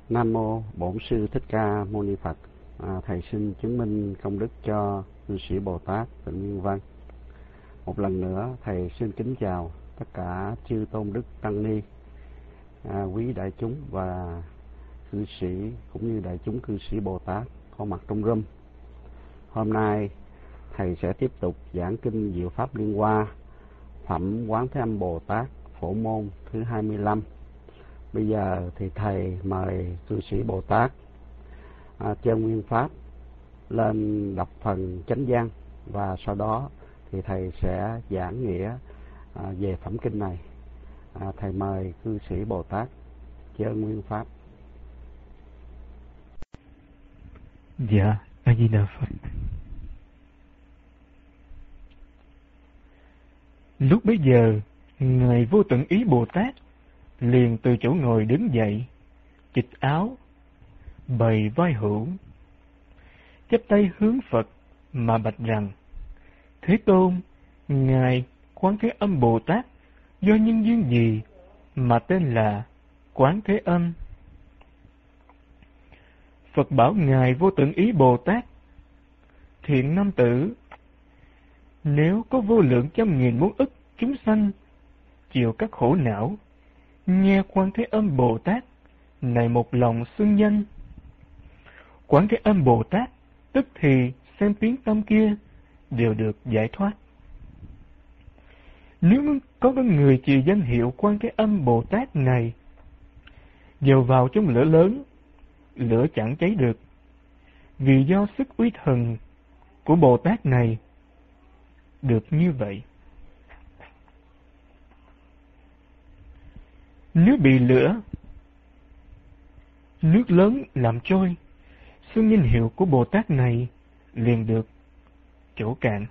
Nam mô Bổn Sư Thích Ca Mâu Ni Phật. Thầy xin chứng minh công đức cho cư sĩ Bồ Tát Tịnh Nguyên Văn. Một lần nữa thầy xin kính chào tất cả chư tôn đức tăng ni, quý đại chúng và cư sĩ cũng như đại chúng cư sĩ Bồ Tát có mặt trong room. Hôm nay thầy sẽ tiếp tục giảng kinh Diệu Pháp Liên Hoa, phẩm Quán Thế Âm Bồ Tát phổ môn thứ 25. Bây giờ thì thầy mời cư sĩ Bồ Tát Chân Nguyên Pháp lên đọc phần chánh văn, và sau đó thì thầy sẽ giảng nghĩa về phẩm kinh này. Thầy mời cư sĩ Bồ Tát Chân Nguyên Pháp. Dạ, A Di Đà Phật. Lúc bấy giờ, Ngài Vô Tận Ý Bồ Tát liền từ chỗ ngồi đứng dậy, chịch áo, bày vai hữu, chắp tay hướng Phật mà bạch rằng: Thế Tôn, Ngài Quán Thế Âm Bồ Tát do nhân duyên gì mà tên là Quán Thế Âm? Phật bảo Ngài Vô Tận Ý Bồ Tát: Thiện nam tử, nếu có vô lượng trăm nghìn muôn ức chúng sanh chịu các khổ não, nghe Quán Thế Âm Bồ Tát này một lòng xưng danh, Quán Thế Âm Bồ Tát tức thì xem tiếng tâm kia đều được giải thoát. Nếu có người trì danh hiệu Quán Thế Âm Bồ Tát này, dầu vào trong lửa lớn, lửa chẳng cháy được, vì do sức uy thần của Bồ Tát này được như vậy. Nếu bị lửa, nước lớn làm trôi, xưng danh hiệu của Bồ Tát này liền được chỗ cạn.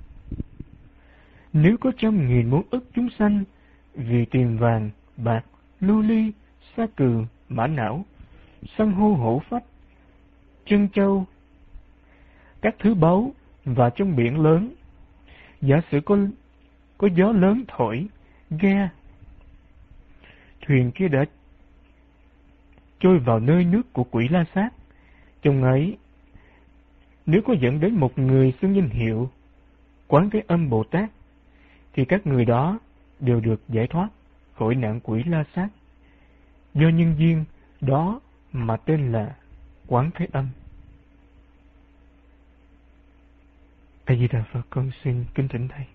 Nếu có trăm nghìn muôn ức chúng sanh vì tiền vàng, bạc, lưu ly, sa cừ, mã não, san hô hổ phách, trân châu, các thứ báu và trong biển lớn, giả sử có gió lớn thổi, ghe, thuyền kia đã trôi vào nơi nước của Quỷ La Sát, trong ấy nếu có dẫn đến một người xưng danh hiệu Quán Thế Âm Bồ Tát, thì các người đó đều được giải thoát khỏi nạn Quỷ La Sát, do nhân duyên đó mà tên là Quán Thế Âm. A Di Đà Phật. Con xin kính thỉnh thầy.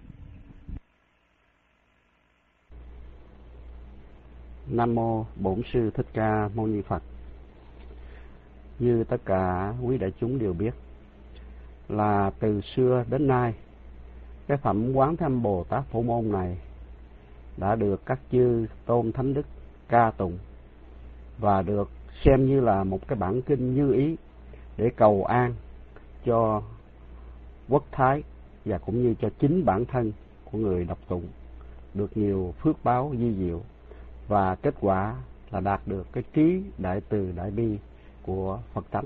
Nam mô Bổn Sư Thích Ca Mâu Ni Phật. Như tất cả quý đại chúng đều biết, là từ xưa đến nay, cái phẩm Quán Thế Âm Bồ Tát phổ môn này đã được các chư tôn thánh đức ca tụng và được xem như là một cái bản kinh như ý để cầu an cho quốc thái và cũng như cho chính bản thân của người đọc tụng được nhiều phước báo vi diệu, và kết quả là đạt được cái trí đại từ đại bi của Phật tánh.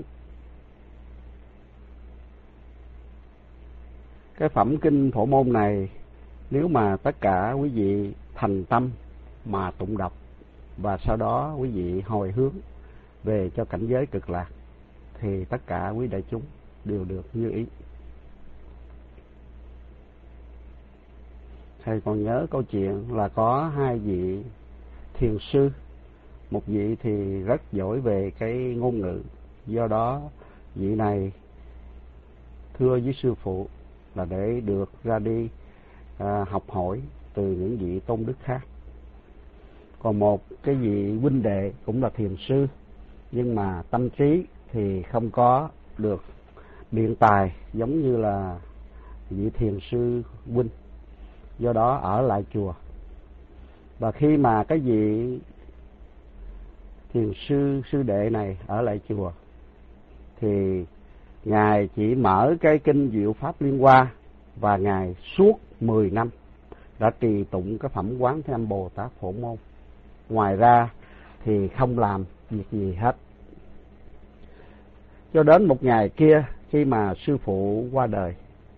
Cái phẩm kinh phổ môn này, nếu mà tất cả quý vị thành tâm mà tụng đọc, và sau đó quý vị hồi hướng về cho cảnh giới cực lạc, thì tất cả quý đại chúng đều được như ý. Thầy còn nhớ câu chuyện là có hai vị thiền sư, một vị thì rất giỏi về cái ngôn ngữ, do đó vị này thưa với sư phụ là để được ra đi học hỏi từ những vị tôn đức khác. Còn một cái vị huynh đệ cũng là thiền sư, nhưng mà tâm trí thì không có được biện tài giống như là vị thiền sư huynh, do đó ở lại chùa. Và khi mà cái vị thiền sư đệ này ở lại chùa, thì Ngài chỉ mở cái kinh Diệu Pháp Liên Hoa, và Ngài suốt 10 năm đã trì tụng cái phẩm Quán Thế Âm Bồ Tát phổ môn. Ngoài ra thì không làm việc gì hết. Cho đến một ngày kia, khi mà sư phụ qua đời,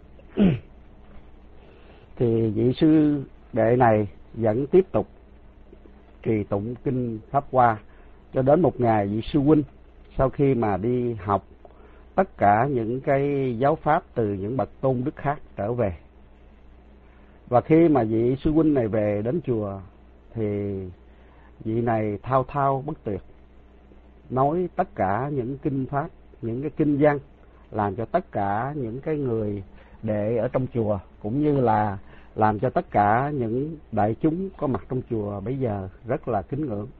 thì vị sư đệ này vẫn tiếp tục trì tụng kinh Pháp Hoa Cho đến một ngày vị sư huynh sau khi mà đi học tất cả những cái giáo pháp từ những bậc tôn đức khác trở về. Và khi mà vị sư huynh này về đến chùa thì vị này thao thao bất tuyệt, nói tất cả những kinh pháp, những cái kinh văn, làm cho tất cả những cái người đệ ở trong chùa cũng như là làm cho tất cả những đại chúng có mặt trong chùa bây giờ rất là kính ngưỡng.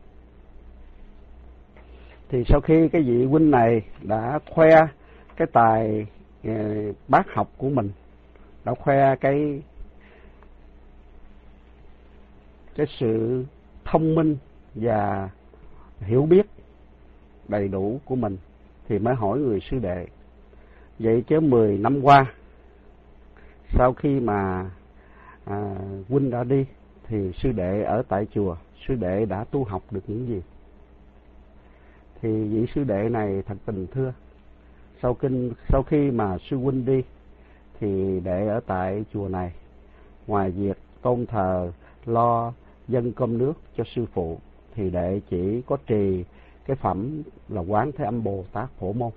Thì sau khi cái vị huynh này đã khoe cái tài bác học của mình, đã khoe cái sự thông minh và hiểu biết đầy đủ của mình, thì mới hỏi người sư đệ: vậy chứ 10 năm qua sau khi mà huynh đã đi thì sư đệ ở tại chùa, sư đệ đã tu học được những gì? Thì vị sư đệ này thật tình thưa: sau khi mà sư huynh đi thì đệ ở tại chùa này, ngoài việc tôn thờ lo dâng cơm nước cho sư phụ, thì đệ chỉ có trì cái phẩm là Quán Thế Âm Bồ Tát Phổ Môn.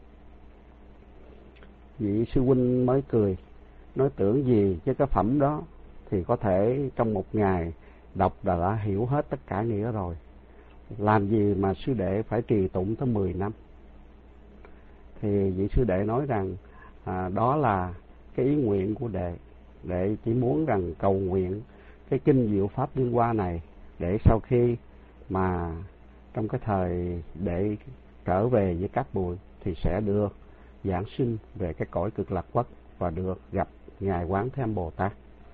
Vị sư huynh mới cười, nói tưởng gì chứ cái phẩm đó thì có thể trong một ngày đọc đã hiểu hết tất cả nghĩa rồi, làm gì mà sư đệ phải trì tụng tới 10 năm. Thì vị sư đệ nói rằng đó là cái ý nguyện của đệ. Đệ chỉ muốn rằng cầu nguyện cái kinh diệu pháp liên hoa này, để sau khi mà trong cái thời đệ trở về với Cát Bụi thì sẽ được giảng sinh về cái cõi Cực Lạc Quốc và được gặp ngài Quán Thế Âm Bồ Tát.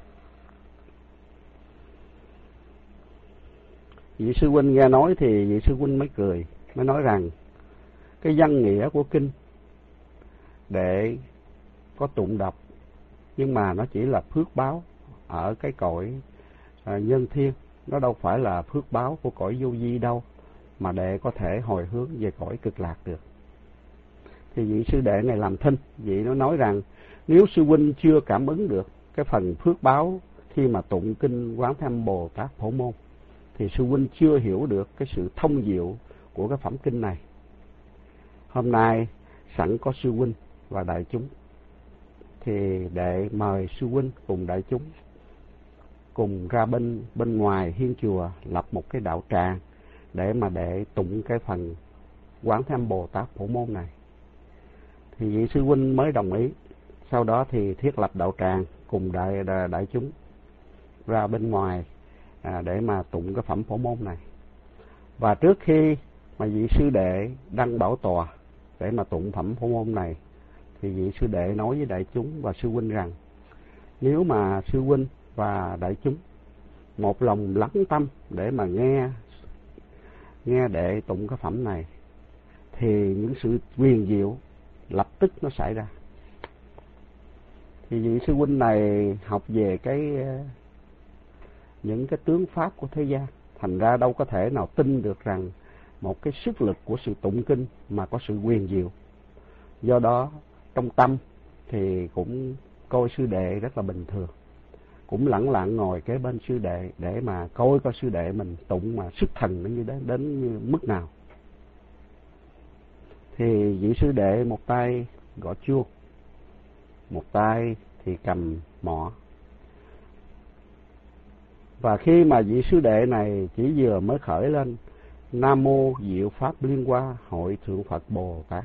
Vị sư huynh nghe nói thì vị sư huynh mới cười, mới nói rằng cái văn nghĩa của kinh để có tụng đọc, nhưng mà nó chỉ là phước báo ở cái cõi nhân thiên, nó đâu phải là phước báo của cõi vô vi đâu mà đệ có thể hồi hướng về cõi Cực Lạc được. Thì vị sư đệ này làm thinh, vị nó nói rằng nếu sư huynh chưa cảm ứng được cái phần phước báo khi mà tụng kinh Quán Thế Âm Bồ Tát Phổ Môn thì sư huynh chưa hiểu được cái sự thông diệu của cái phẩm kinh này. Hôm nay sẵn có sư huynh và đại chúng thì đệ mời sư huynh cùng đại chúng cùng ra bên ngoài hiên chùa lập một cái đạo tràng để mà đệ tụng cái phần Quán Thế Âm Bồ Tát Phổ Môn này. Thì vị sư huynh mới đồng ý. Sau đó thì thiết lập đạo tràng cùng đại chúng ra bên ngoài để mà tụng cái phẩm Phổ Môn này. Và trước khi mà vị sư đệ đăng bảo tòa để mà tụng phẩm Phổ Môn này thì vị sư đệ nói với đại chúng và sư huynh rằng nếu mà sư huynh và đại chúng một lòng lắng tâm để mà nghe đệ tụng cái phẩm này thì những sự huyền diệu lập tức nó xảy ra. Thì vị sư huynh này học về những cái tướng pháp của thế gian, thành ra đâu có thể nào tin được rằng một cái sức lực của sự tụng kinh mà có sự huyền diệu. Do đó trong tâm thì cũng coi sư đệ rất là bình thường, cũng lẳng lặng ngồi kế bên sư đệ để mà coi sư đệ mình tụng mà sức thần nó như đến như mức nào. Thì vị sư đệ một tay gõ chuông, một tay thì cầm mõ. Và khi mà vị sư đệ này chỉ vừa mới khởi lên Nam Mô Diệu Pháp Liên Hoa Hội Thượng Phật Bồ Tát,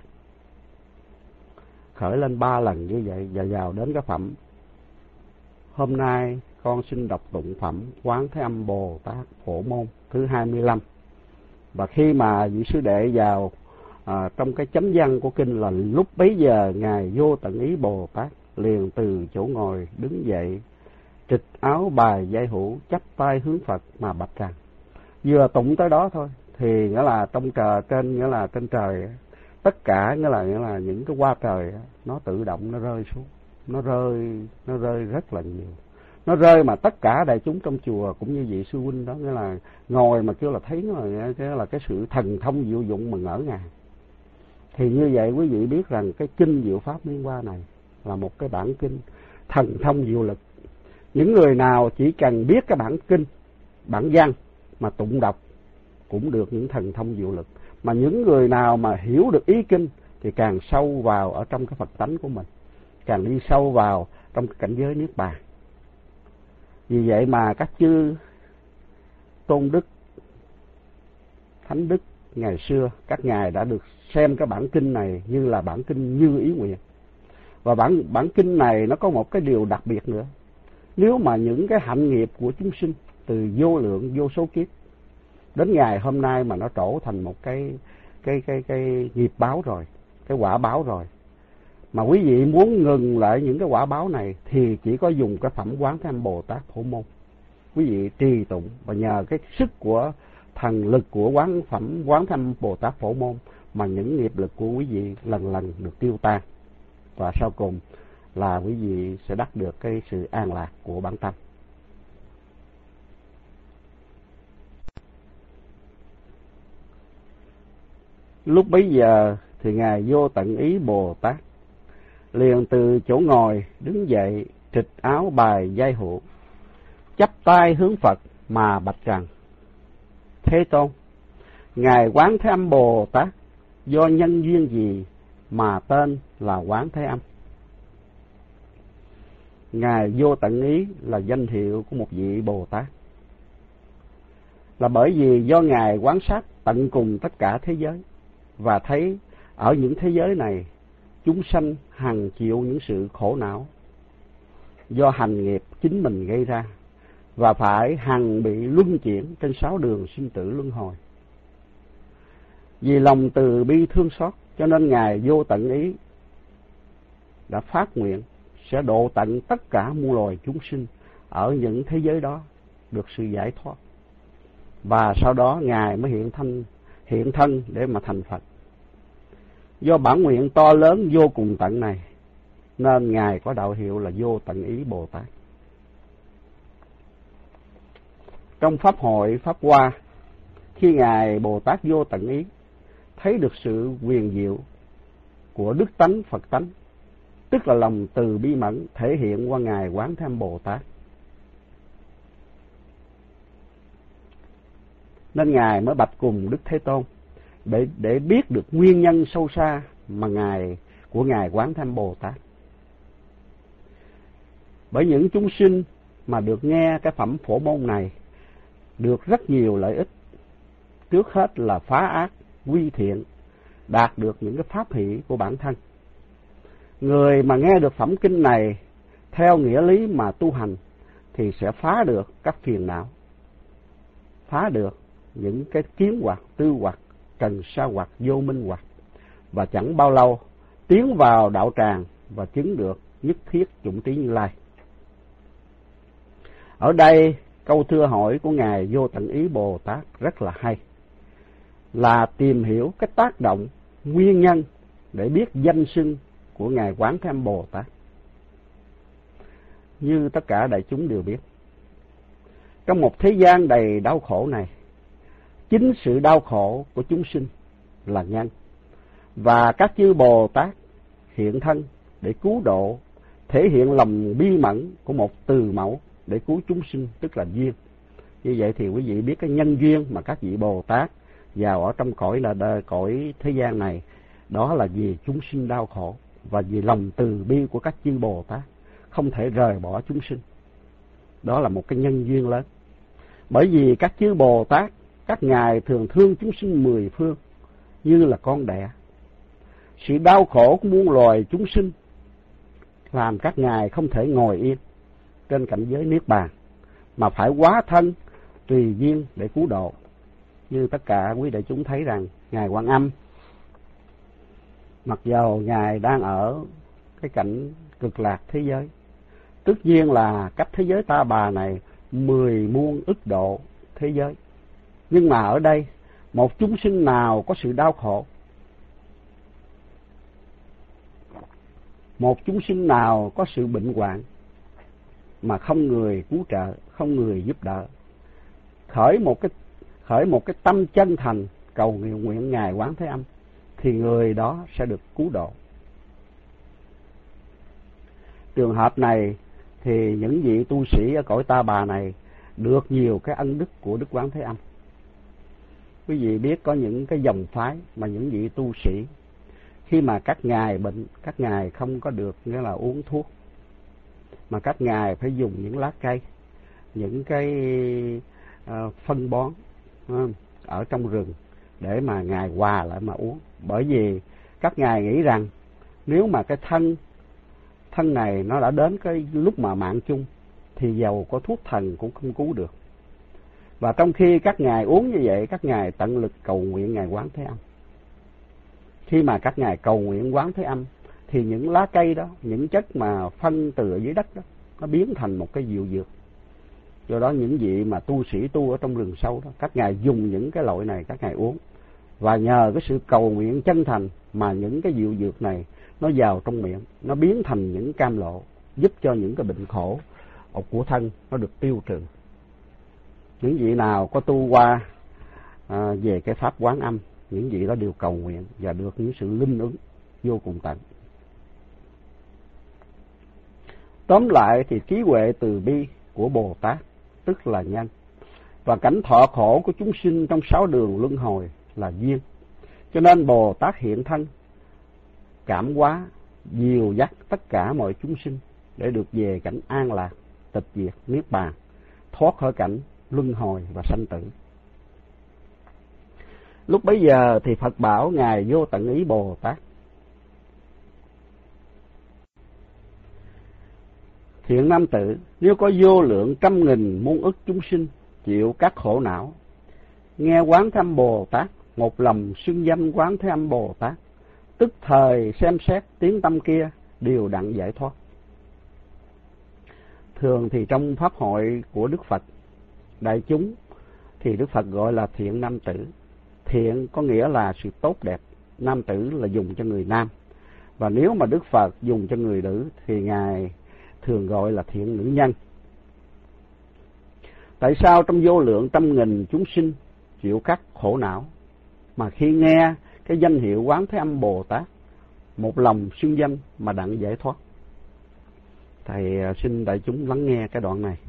khởi lên 3 lần như vậy và vào đến cái phẩm hôm nay con xin đọc tụng phẩm Quán Thế Âm Bồ Tát Phổ Môn thứ 25. Và khi mà vị sư đệ vào trong cái chánh văn của kinh là lúc bấy giờ ngài Vô Tận Ý Bồ Tát liền từ chỗ ngồi đứng dậy, trịch áo bài giai hữu, chắp tay hướng Phật mà bạch rằng, vừa tụng tới đó thôi thì nghĩa là trong trời trên, nghĩa là trên trời tất cả nghĩa là những cái hoa trời nó tự động nó rơi xuống, nó rơi rất là nhiều, nó rơi mà tất cả đại chúng trong chùa cũng như vị sư huynh đó nghĩa là ngồi mà kêu là thấy nó là cái sự thần thông diệu dụng mà ngỡ ngàng. Thì như vậy quý vị biết rằng cái kinh Diệu Pháp Liên Hoa này là một cái bản kinh thần thông diệu lực. Những người nào chỉ cần biết cái bản kinh, bản văn mà tụng đọc cũng được những thần thông diệu lực. Mà những người nào mà hiểu được ý kinh thì càng sâu vào ở trong cái Phật tánh của mình, càng đi sâu vào trong cái cảnh giới niết bàn. Vì vậy mà các chư tôn đức, thánh đức ngày xưa, các ngài đã được xem cái bản kinh này như là bản kinh như ý nguyện. Và bản kinh này nó có một cái điều đặc biệt nữa. Nếu mà những cái hạnh nghiệp của chúng sinh từ vô lượng vô số kiếp đến ngày hôm nay mà nó trổ thành một cái nghiệp báo rồi, cái quả báo rồi, mà quý vị muốn ngừng lại những cái quả báo này thì chỉ có dùng cái phẩm Quán Thế Âm Bồ Tát Phổ Môn. Quý vị trì tụng và nhờ cái sức của thần lực của phẩm Quán Thế Âm Bồ Tát Phổ Môn mà những nghiệp lực của quý vị lần lần được tiêu tan, và sau cùng là quý vị sẽ đắc được cái sự an lạc của bản tâm. Lúc bấy giờ thì Ngài Vô Tận Ý Bồ Tát liền từ chỗ ngồi đứng dậy, trịch áo bài giai hộ, chắp tay hướng Phật mà bạch rằng: Thế Tôn, Ngài Quán Thế Âm Bồ Tát do nhân duyên gì mà tên là Quán Thế Âm? Ngài Vô Tận Ý là danh hiệu của một vị Bồ Tát, là bởi vì do Ngài quan sát tận cùng tất cả thế giới và thấy ở những thế giới này chúng sanh hằng chịu những sự khổ não do hành nghiệp chính mình gây ra, và phải hằng bị luân chuyển trên 6 đường sinh tử luân hồi. Vì lòng từ bi thương xót cho nên Ngài Vô Tận Ý đã phát nguyện sẽ độ tận tất cả muôn loài chúng sinh ở những thế giới đó được sự giải thoát. Và sau đó Ngài mới hiện thân để mà thành Phật. Do bản nguyện to lớn vô cùng tận này nên Ngài có đạo hiệu là Vô Tận Ý Bồ Tát. Trong Pháp hội Pháp Hoa, khi Ngài Bồ Tát Vô Tận Ý thấy được sự huyền diệu của đức tánh Phật tánh, tức là lòng từ bi mẫn thể hiện qua Ngài Quán Thế Âm Bồ Tát, nên Ngài mới bạch cùng Đức Thế Tôn để biết được nguyên nhân sâu xa mà Ngài Quán Thế Âm Bồ Tát. Bởi những chúng sinh mà được nghe cái phẩm Phổ Môn này được rất nhiều lợi ích. Trước hết là phá ác, quy thiện, đạt được những cái pháp hỷ của bản thân. Người mà nghe được phẩm kinh này theo nghĩa lý mà tu hành thì sẽ phá được các phiền não, phá được những cái kiến hoặc, tư hoặc, trần sa hoặc, vô minh hoặc, và chẳng bao lâu tiến vào đạo tràng và chứng được nhất thiết chủng trí Như Lai. Ở đây câu thưa hỏi của Ngài Vô Tận Ý Bồ Tát rất là hay, là tìm hiểu cái tác động, nguyên nhân để biết danh xưng của Ngài Quán Thế Âm Bồ Tát. Như tất cả đại chúng đều biết, trong một thế gian đầy đau khổ này, chính sự đau khổ của chúng sinh là nhân, và các chư Bồ Tát hiện thân để cứu độ, thể hiện lòng bi mẫn của một từ mẫu để cứu chúng sinh, tức là duyên. Như vậy thì quý vị biết cái nhân duyên mà các vị Bồ Tát vào ở trong cõi thế gian này, đó là vì chúng sinh đau khổ, và vì lòng từ bi của các chư Bồ Tát không thể rời bỏ chúng sinh. Đó là một cái nhân duyên lớn. Bởi vì các chư Bồ Tát, các ngài thường thương chúng sinh mười phương như là con đẻ. Sự đau khổ của muôn loài chúng sinh làm các ngài không thể ngồi yên trên cảnh giới niết bàn, mà phải hóa thân tùy duyên để cứu độ. Như tất cả quý đại chúng thấy rằng Ngài Quan Âm, mặc dầu Ngài đang ở cái cảnh cực lạc thế giới, tất nhiên là cách thế giới Ta Bà này 10 muôn ức độ thế giới, nhưng mà ở đây một chúng sinh nào có sự đau khổ, một chúng sinh nào có sự bệnh hoạn mà không người cứu trợ, không người giúp đỡ, khởi một cái tâm chân thành cầu nguyện Ngài Quán Thế Âm, thì người đó sẽ được cứu độ. Trường hợp này thì những vị tu sĩ ở cõi Ta Bà này được nhiều cái ân đức của Đức Quán Thế Âm. quý vị biết có những cái dòng phái mà những vị tu sĩ khi mà các ngài bệnh, các ngài không có được nghĩa là uống thuốc, mà các ngài phải dùng những lá cây, những cái phân bón ở trong rừng để mà ngài hòa lại mà uống. Bởi vì các ngài nghĩ rằng nếu mà cái thân này nó đã đến cái lúc mà mạng chung thì dầu có thuốc thần cũng không cứu được. Và trong khi các ngài uống như vậy, các ngài tận lực cầu nguyện ngài Quán Thế Âm. Khi mà các ngài cầu nguyện Quán Thế Âm thì những lá cây đó, những chất mà phân từ ở dưới đất đó, nó biến thành một cái diệu dược. Do đó những vị mà tu sĩ tu ở trong rừng sâu đó, các ngài dùng những cái loại này các ngài uống. Và nhờ cái sự cầu nguyện chân thành mà những cái diệu dược này nó vào trong miệng, nó biến thành những cam lộ, giúp cho những cái bệnh khổ của thân nó được tiêu trừ. Những vị nào có tu qua về cái pháp Quán Âm, những vị đó đều cầu nguyện và được những sự linh ứng vô cùng tận. Tóm lại thì trí huệ từ bi của Bồ Tát tức là nhân, và cảnh thọ khổ của chúng sinh trong 6 đường luân hồi là duyên. Cho nên Bồ Tát hiện thân cảm hóa dìu dắt tất cả mọi chúng sinh để được về cảnh an lạc, tịch diệt, niết bàn, thoát khỏi cảnh luân hồi và sanh tử. Lúc bấy giờ thì Phật bảo ngài Vô Tận Ý Bồ Tát: Thiện nam tử, nếu có vô lượng trăm nghìn muôn ức chúng sinh chịu các khổ não, nghe Quán Thế Âm Bồ Tát một lòng xưng danh Quán Thế Âm Bồ Tát, tức thời xem xét tiếng tâm kia đều đặng giải thoát. Thường thì trong pháp hội của Đức Phật, đại chúng thì Đức Phật gọi là thiện nam tử. Thiện có nghĩa là sự tốt đẹp, nam tử là dùng cho người nam. Và nếu mà Đức Phật dùng cho người nữ thì ngài thường gọi là thiện nữ nhân. Tại sao trong vô lượng trăm nghìn chúng sinh chịu các khổ não mà khi nghe cái danh hiệu Quán Thế Âm Bồ Tát một lòng xưng danh mà đặng giải thoát? Thầy xin đại chúng lắng nghe cái đoạn này.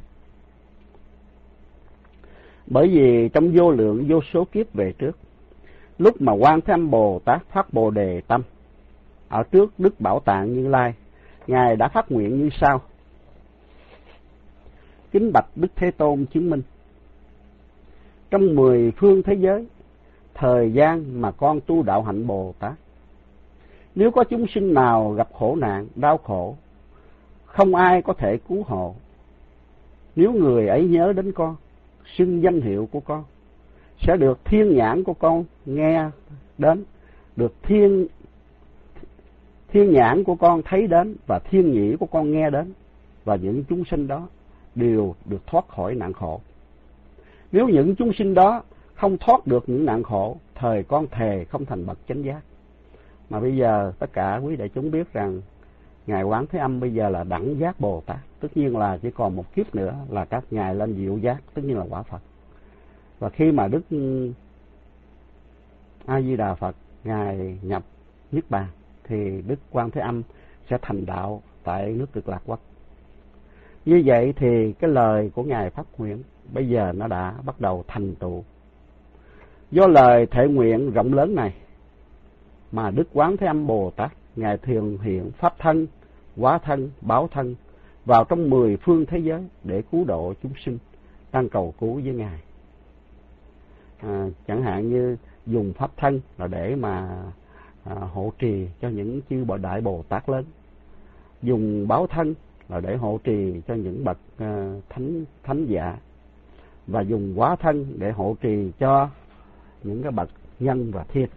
Bởi vì trong vô lượng vô số kiếp về trước, lúc mà Quán Thế Âm Bồ Tát phát Bồ Đề tâm ở trước Đức Bảo Tạng Như Lai, ngài đã phát nguyện như sau: kính bạch Đức Thế Tôn chứng minh, trong 10 phương thế giới, thời gian mà con tu đạo hạnh Bồ Tát, nếu có chúng sinh nào gặp khổ nạn, đau khổ, không ai có thể cứu hộ, nếu người ấy nhớ đến con, xưng danh hiệu của con, sẽ được thiên nhãn của con nghe đến, được thiên nhãn của con thấy đến, và thiên nhĩ của con nghe đến, và những chúng sinh đó đều được thoát khỏi nạn khổ. Nếu những chúng sinh đó không thoát được những nạn khổ, thời con thề không thành bậc chánh giác. Mà bây giờ tất cả quý đại chúng biết rằng ngài Quán Thế Âm bây giờ là đẳng giác Bồ Tát, tất nhiên là chỉ còn một kiếp nữa là các ngài lên diệu giác, tất nhiên là quả Phật. Và khi mà Đức A Di Đà Phật ngài nhập niết bàn thì Đức Quán Thế Âm sẽ thành đạo tại nước Cực Lạc Quốc. Như vậy thì cái lời của ngài phát nguyện bây giờ nó đã bắt đầu thành tựu. Do lời thệ nguyện rộng lớn này mà Đức Quán Thế Âm Bồ Tát ngài thường hiện pháp thân, hóa thân, báo thân vào trong 10 phương thế giới để cứu độ chúng sinh đang cầu cứu với ngài. Chẳng hạn như dùng pháp thân là để mà hộ trì cho những chư Bồ Đại Bồ Tát lớn, dùng báo thân là để hộ trì cho những bậc thánh giả, và dùng hóa thân để hộ trì cho những cái bậc nhân và thiên.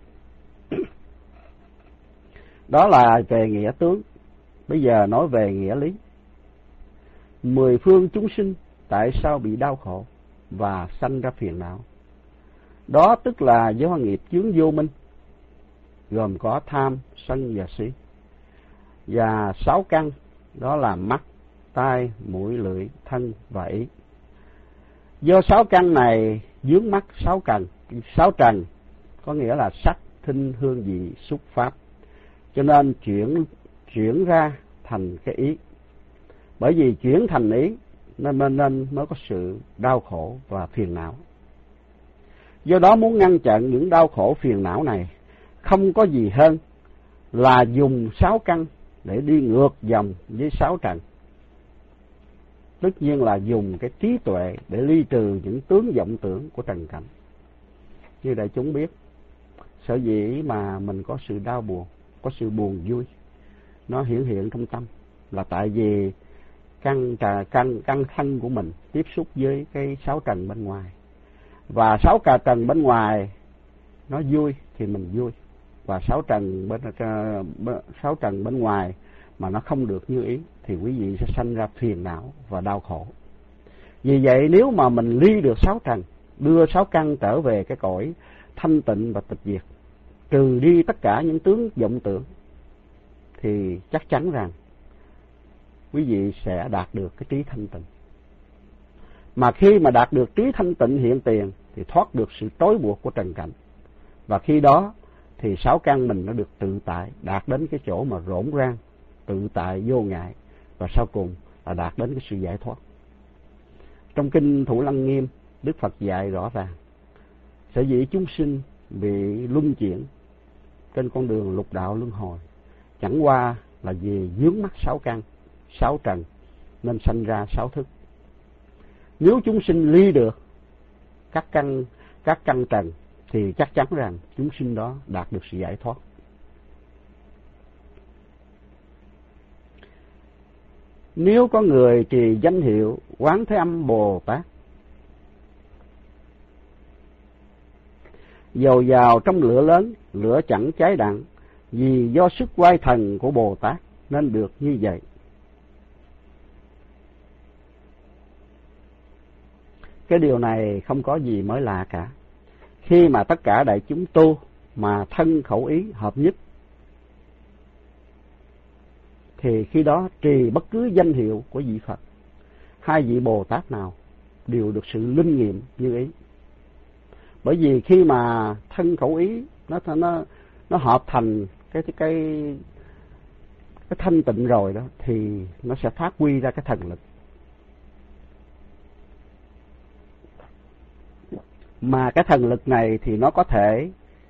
Đó là về nghĩa tướng. Bây giờ nói về nghĩa lý. 10 phương chúng sinh tại sao bị đau khổ và sanh ra phiền não? Đó tức là do nghiệp chướng vô minh, gồm có tham, sân và si, và 6 căn, đó là mắt, tai, mũi, lưỡi, thân và ý. Do 6 căn này vướng mắc 6 trần, có nghĩa là sắc, thinh, hương, vị, xúc, pháp, cho nên chuyển ra thành cái ý. Bởi vì chuyển thành ý nên mới có sự đau khổ và phiền não. Do đó muốn ngăn chặn những đau khổ phiền não này, không có gì hơn là dùng 6 căn để đi ngược dòng với 6 trần. Tất nhiên là dùng cái trí tuệ để ly trừ những tướng vọng tưởng của trần cảnh. Như đại chúng biết, sở dĩ mà mình có sự đau buồn, có sự buồn vui, nó hiện trong tâm, là tại vì căn thân của mình tiếp xúc với cái 6 trần bên ngoài. Và 6 trần bên ngoài nó vui thì mình vui, và 6 trần bên ngoài mà nó không được như ý thì quý vị sẽ sanh ra phiền não và đau khổ. Vì vậy nếu mà mình ly được 6 trần, đưa 6 căn trở về cái cõi thanh tịnh và tịch diệt, trừ đi tất cả những tướng vọng tưởng, thì chắc chắn rằng quý vị sẽ đạt được cái trí thanh tịnh. Mà khi mà đạt được trí thanh tịnh hiện tiền thì thoát được sự trói buộc của trần cảnh. Và khi đó thì 6 căn mình nó được tự tại, đạt đến cái chỗ mà rỗng rang, tự tại vô ngại, và sau cùng là đạt đến cái sự giải thoát. Trong kinh Thủ Lăng Nghiêm, Đức Phật dạy rõ ràng, sở dĩ chúng sinh bị luân chuyển trên con đường lục đạo luân hồi chẳng qua là vì vướng mắc 6 căn, 6 trần nên sanh ra 6 thức. Nếu chúng sinh ly được các căn trần thì chắc chắn rằng chúng sinh đó đạt được sự giải thoát. Nếu có người trì danh hiệu Quán Thế Âm Bồ Tát, dầu vào trong lửa lớn, lửa chẳng cháy đặng, vì do sức oai thần của Bồ Tát nên được như vậy. Cái điều này không có gì mới lạ cả. Khi mà tất cả đại chúng tu mà thân khẩu ý hợp nhất, thì khi đó trì bất cứ danh hiệu của vị Phật hai vị Bồ Tát nào đều được sự linh nghiệm như ý. Bởi vì khi mà thân khẩu ý nó hợp thành cái thanh tịnh rồi đó, thì nó sẽ phát huy ra cái thần lực. Mà cái thần lực này thì nó có thể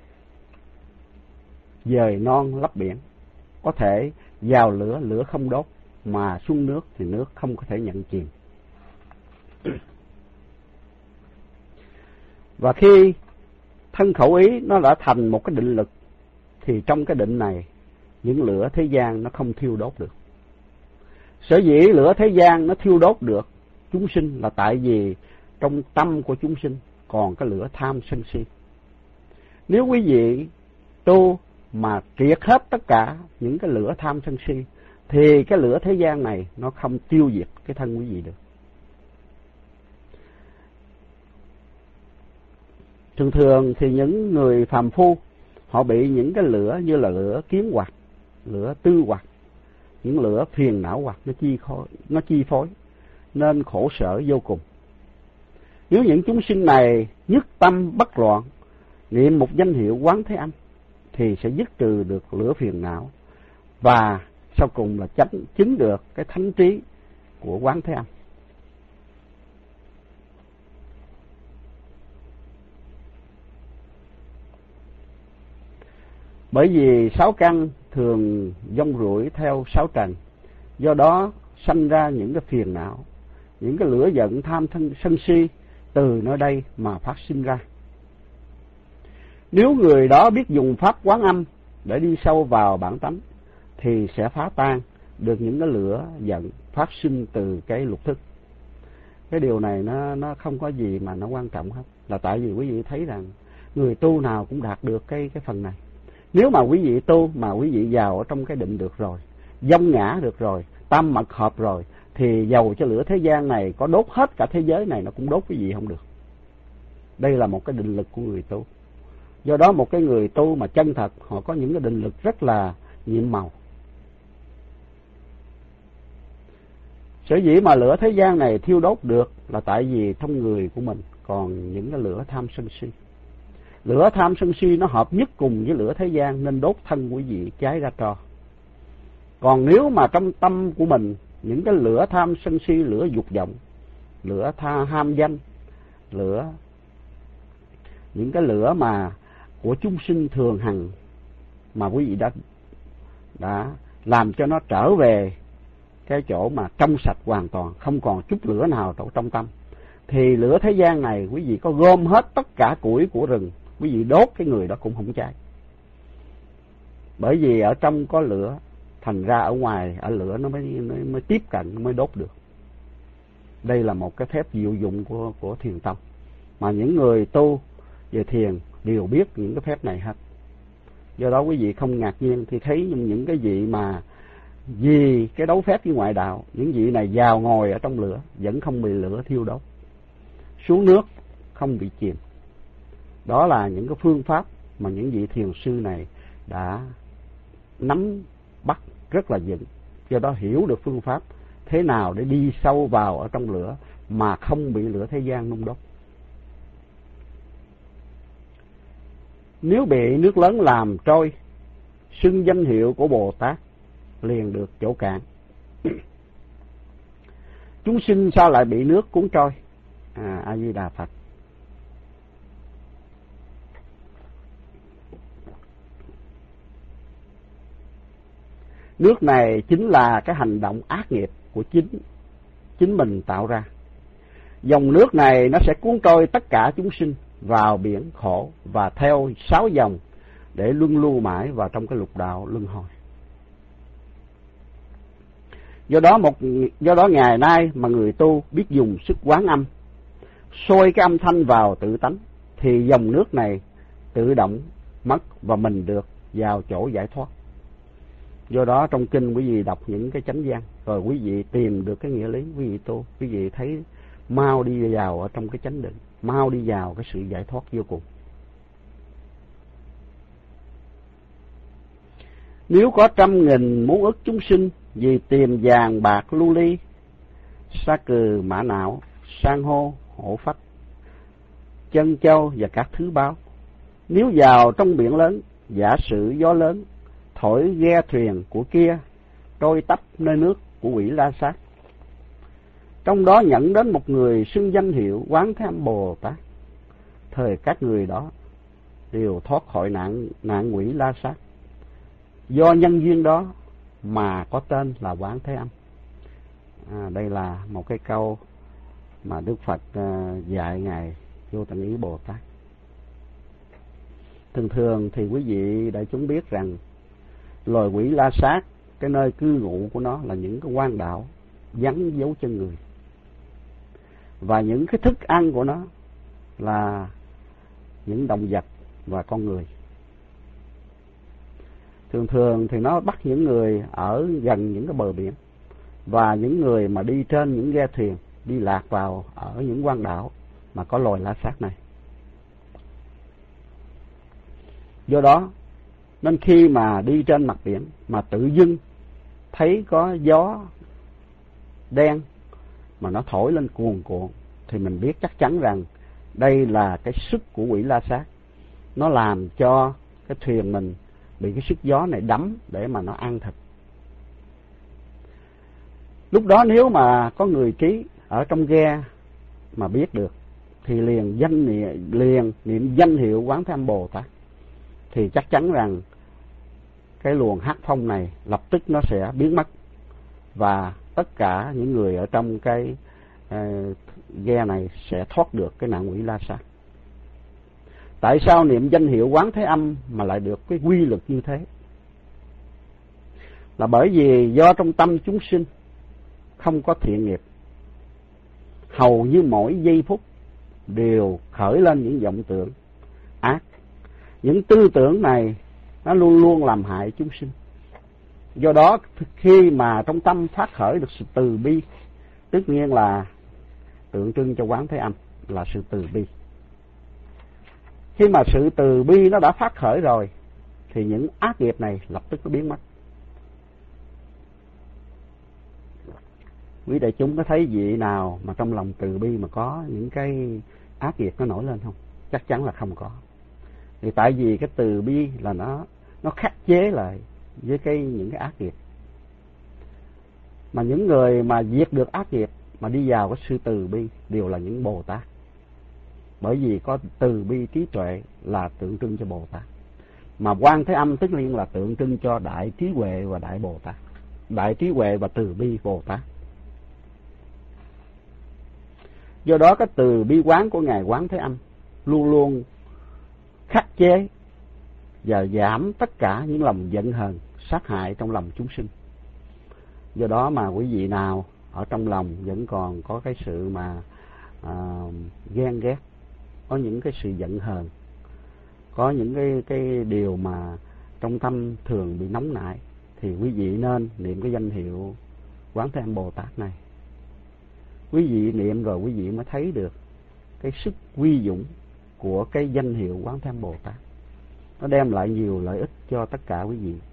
dời non lấp biển, có thể vào lửa, lửa không đốt, mà xuống nước thì nước không có thể nhận chìm. Và khi thân khẩu ý nó đã thành một cái định lực, thì trong cái định này những lửa thế gian nó không thiêu đốt được. Sở dĩ lửa thế gian nó thiêu đốt được chúng sinh là tại vì trong tâm của chúng sinh còn cái lửa tham sân si. Nếu quý vị tu mà triệt hết tất cả những cái lửa tham sân si thì cái lửa thế gian này nó không tiêu diệt cái thân quý vị được. Thường thường thì những người phàm phu họ bị những cái lửa như là lửa kiến hoặc, lửa tư hoặc, những lửa phiền não hoặc nó chi phối nên khổ sở vô cùng. Nếu những chúng sinh này nhất tâm bất loạn niệm một danh hiệu Quán Thế Âm thì sẽ dứt trừ được lửa phiền não, và sau cùng là chứng được cái thánh trí của Quán Thế Âm. Bởi vì 6 căn thường vong ruổi theo 6 trần, do đó sanh ra những cái phiền não, những cái lửa giận tham sân si từ nơi đây mà phát sinh ra. Nếu người đó biết dùng pháp Quán Âm để đi sâu vào bản tánh thì sẽ phá tan được những cái lửa giận phát sinh từ cái lục thức. Cái điều này nó không có gì mà nó quan trọng hết, là tại vì quý vị thấy rằng người tu nào cũng đạt được cái phần này. Nếu mà quý vị tu mà quý vị vào ở trong cái định được rồi, vong ngã được rồi, tam mật hợp rồi, thì dầu cho lửa thế gian này có đốt hết cả thế giới này nó cũng đốt quý vị không được. Đây là một cái định lực của người tu. Do đó một cái người tu mà chân thật, họ có những cái định lực rất là nhiệm màu. Sở dĩ mà lửa thế gian này thiêu đốt được là tại vì trong người của mình còn những cái lửa tham sân si. Lửa tham sân si nó hợp nhất cùng với lửa thế gian nên đốt thân quý vị cháy ra tro. Còn nếu mà trong tâm của mình những cái lửa tham sân si, lửa dục vọng, lửa ham danh, lửa những cái lửa mà của chúng sinh thường hằng mà quý vị đã làm cho nó trở về cái chỗ mà trong sạch hoàn toàn, không còn chút lửa nào trong tâm, thì lửa thế gian này quý vị có gom hết tất cả củi của rừng, quý vị đốt cái người đó cũng không cháy. Bởi vì ở trong có lửa, thành ra ở ngoài ở lửa nó mới tiếp cận, nó mới đốt được. Đây là một cái phép diệu dụng của thiền tông, mà những người tu về thiền đều biết những cái phép này hết. Do đó quý vị không ngạc nhiên thì thấy những cái vị mà vì cái đấu phép với ngoại đạo, những vị này vào ngồi ở trong lửa vẫn không bị lửa thiêu đốt, xuống nước không bị chìm. Đó là những cái phương pháp mà những vị thiền sư này đã nắm bắt rất là vững. Do đó hiểu được phương pháp thế nào để đi sâu vào ở trong lửa mà không bị lửa thế gian nung đốt. Nếu bị nước lớn làm trôi, xưng danh hiệu của Bồ Tát liền được chỗ cạn. Chúng sinh sao lại bị nước cuốn trôi? A Di Đà Phật. Nước này chính là cái hành động ác nghiệp của chính mình tạo ra. Dòng nước này nó sẽ cuốn trôi tất cả chúng sinh vào biển khổ và theo 6 dòng để luân lưu mãi vào trong cái lục đạo luân hồi. Do đó ngày nay mà người tu biết dùng sức quán âm, sôi cái âm thanh vào tự tánh, thì dòng nước này tự động mất và mình được vào chỗ giải thoát. Do đó trong kinh quý vị đọc những cái chánh văn, rồi quý vị tìm được cái nghĩa lý, quý vị tu, quý vị thấy mau đi vào ở trong cái chánh định, mau đi vào cái sự giải thoát vô cùng. Nếu có 100.000 muôn ức chúng sinh vì tìm vàng bạc lưu ly, sa cừ mã não, san hô hổ phách, chân châu và các thứ báu, nếu vào trong biển lớn, giả sử gió lớn thổi ghe thuyền của kia trôi tấp nơi nước của quỷ La Sát, trong đó nhận đến một người xưng danh hiệu Quán Thế Âm Bồ Tát, thời các người đó đều thoát khỏi nạn quỷ La Sát. Do nhân duyên đó mà có tên là Quán Thế Âm. Đây là một cái câu mà Đức Phật dạy Ngài Vô Tận Ý Bồ Tát. Thường thì quý vị đại chúng biết rằng loài quỷ La Sát, cái nơi cư ngụ của nó là những cái hoang đảo vắng dấu chân người, và những cái thức ăn của nó là những động vật và con người. Thường thì nó bắt những người ở gần những cái bờ biển, và những người mà đi trên những ghe thuyền đi lạc vào ở những hoang đảo mà có loài La Sát này. Do đó nên khi mà đi trên mặt biển mà tự dưng thấy có gió đen mà nó thổi lên cuồn cuộn, thì mình biết chắc chắn rằng đây là cái sức của quỷ La Sát. Nó làm cho cái thuyền mình bị cái sức gió này đắm để mà nó ăn thịt. Lúc đó nếu mà có người trí ở trong ghe mà biết được, thì liền niệm danh hiệu Quán Thế Âm Bồ Tát, thì chắc chắn rằng cái luồng hắc phong này lập tức nó sẽ biến mất, và tất cả những người ở trong cái ghe này sẽ thoát được cái nạn quỷ La Sát. Tại sao niệm danh hiệu Quán Thế Âm mà lại được cái quy lực như thế? Là bởi vì do trong tâm chúng sinh không có thiện nghiệp, hầu như mỗi giây phút đều khởi lên những vọng tưởng ác. Những tư tưởng này nó luôn luôn làm hại chúng sinh. Do đó khi mà trong tâm phát khởi được sự từ bi, tất nhiên là tượng trưng cho Quán Thế Âm là sự từ bi. Khi mà sự từ bi nó đã phát khởi rồi, thì những ác nghiệp này lập tức nó biến mất. Quý đại chúng có thấy vị nào mà trong lòng từ bi mà có những cái ác nghiệp nó nổi lên không? Chắc chắn là không có. Thì tại vì cái từ bi là nó khắc chế lại với những cái ác nghiệp. Mà những người mà diệt được ác nghiệp mà đi vào cái sự từ bi đều là những Bồ Tát. bởi vì có từ bi trí tuệ là tượng trưng cho Bồ Tát, mà Quan Thế Âm Tức Liên là tượng trưng cho đại trí huệ và đại Bồ Tát, đại trí huệ và từ bi Bồ Tát. Do đó cái từ bi quán của Ngài Quán Thế Âm luôn luôn khắc chế và giảm tất cả những lòng giận hờn, sát hại trong lòng chúng sinh. Do đó mà quý vị nào ở trong lòng vẫn còn có cái sự mà ghen ghét, có những cái sự giận hờn, có những cái điều mà trong tâm thường bị nóng nảy, thì quý vị nên niệm cái danh hiệu Quán Thế Âm Bồ Tát này. Quý vị niệm rồi quý vị mới thấy được cái sức quy dũng của cái danh hiệu Quán Thế Âm Bồ Tát. Nó đem lại nhiều lợi ích cho tất cả quý vị.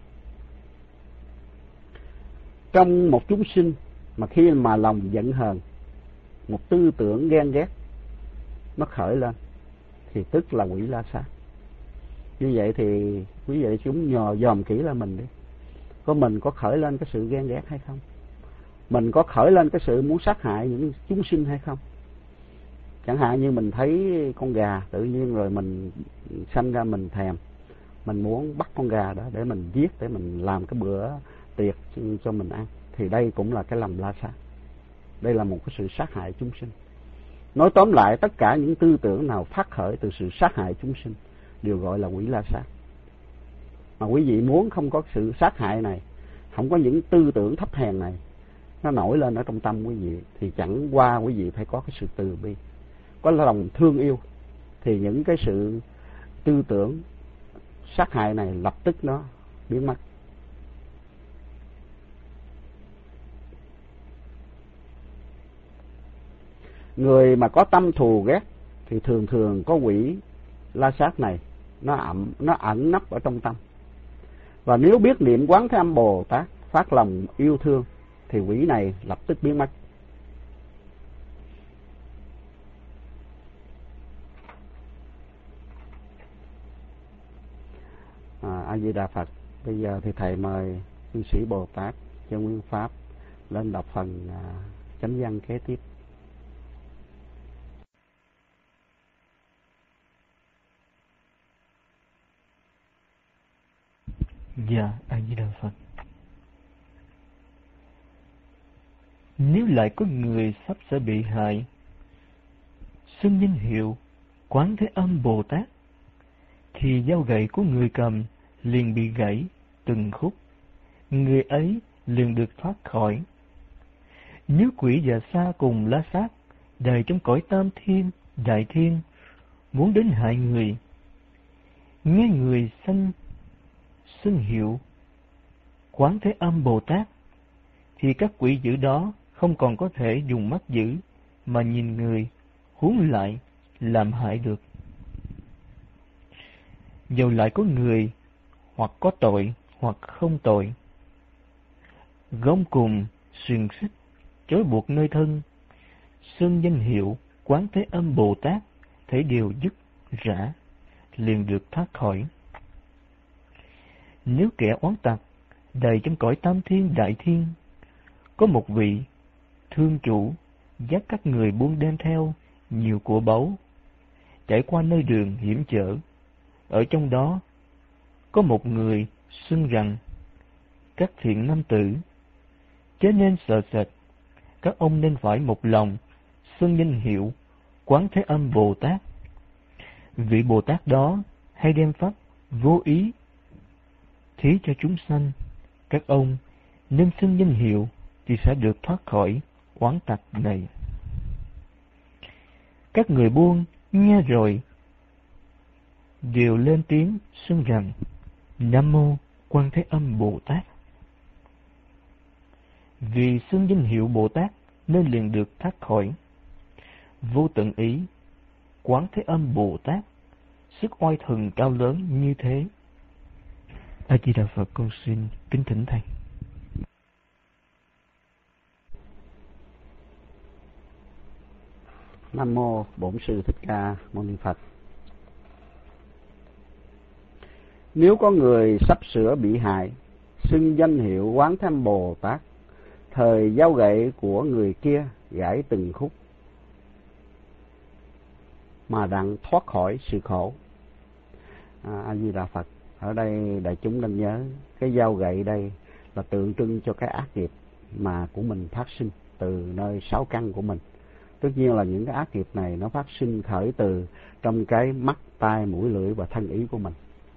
Trong một chúng sinh mà khi mà lòng giận hờn, một tư tưởng ghen ghét nó khởi lên thì tức là quỷ la sát. Như vậy thì quý vị chúng dòm kỹ là mình đi, mình có khởi lên cái sự ghen ghét hay không? Mình có khởi lên cái sự muốn sát hại những chúng sinh hay không? Chẳng hạn như mình thấy con gà tự nhiên rồi mình sanh ra mình thèm, mình muốn bắt con gà đó để mình giết, để mình làm cái bữa tiệc cho mình ăn, thì đây cũng là cái lòng la sát. Đây là một cái sự sát hại chúng sinh. Nói tóm lại, tất cả những tư tưởng nào phát khởi từ sự sát hại chúng sinh đều gọi là quỷ la sát. Mà quý vị muốn không có sự sát hại này, không có những tư tưởng thấp hèn này nó nổi lên ở trong tâm quý vị, thì chẳng qua quý vị phải có cái sự từ bi, có lòng thương yêu, thì những cái sự tư tưởng sát hại này lập tức nó biến mất. Người mà có tâm thù ghét thì thường thường có quỷ la sát này nó ẩn nấp ở trong tâm. Và nếu biết niệm Quán Thế Âm Bồ Tát, phát lòng yêu thương, thì quỷ này lập tức biến mất. A Di Đà Phật. Bây giờ thì thầy mời cư sĩ Bồ Tát Chân Nguyên Pháp lên đọc phần chánh văn kế tiếp. Dạ, A Di Đà Phật. Nếu lại có người sắp sẽ bị hại, xưng danh hiệu Quán Thế Âm Bồ Tát, thì dao gậy của người cầm liền bị gãy từng khúc, người ấy liền được thoát khỏi. Nếu quỷ và sa cùng la sát đầy trong cõi tam thiên, đại thiên, muốn đến hại người, nghe người xưng hiệu Quán Thế Âm Bồ Tát, thì các quỷ dữ đó không còn có thể dùng mắt dữ mà nhìn người, huống lại làm hại được. Dầu lại có người hoặc có tội hoặc không tội, gông cùng xiềng xích trói buộc nơi thân, xưng danh hiệu Quán Thế Âm Bồ Tát, thấy đều dứt rã, liền được thoát khỏi. Nếu kẻ oán tặc đầy trong cõi tam thiên đại thiên, có một vị thương chủ dắt các người buôn đem theo nhiều của báu, trải qua nơi đường hiểm trở, ở trong đó có một người xưng rằng: các thiện nam tử, chớ nên sợ sệt, các ông nên phải một lòng xưng danh hiệu Quán Thế Âm Bồ Tát. Vị Bồ Tát đó hay đem pháp vô ý thí cho chúng sanh, các ông nên xưng danh hiệu thì sẽ được thoát khỏi oán tặc này. Các người buôn nghe rồi đều lên tiếng xưng rằng: Nam Mô Quan Thế Âm Bồ Tát. Vì xưng danh hiệu Bồ Tát nên liền được thoát khỏi. Vô tận ý Quán Thế Âm Bồ Tát, sức oai thần cao lớn như thế. A Di Đà Phật. Con xin kính thỉnh thầy. Nam Mô Bổn Sư Thích Ca Mâu Ni Phật. Nếu có người sắp sửa bị hại, xưng danh hiệu Quán Thế Âm Bồ Tát, thời dao gậy của người kia gãy từng khúc, mà đặng thoát khỏi sự khổ. A Di Đà Phật. Ở đây đại chúng nên nhớ cái dao gậy đây là tượng trưng cho cái ác nghiệp mà của mình phát sinh từ nơi sáu căn của mình. Tất nhiên là những cái ác nghiệp này nó phát sinh khởi từ trong cái mắt, tai, mũi, lưỡi và thân ý của mình.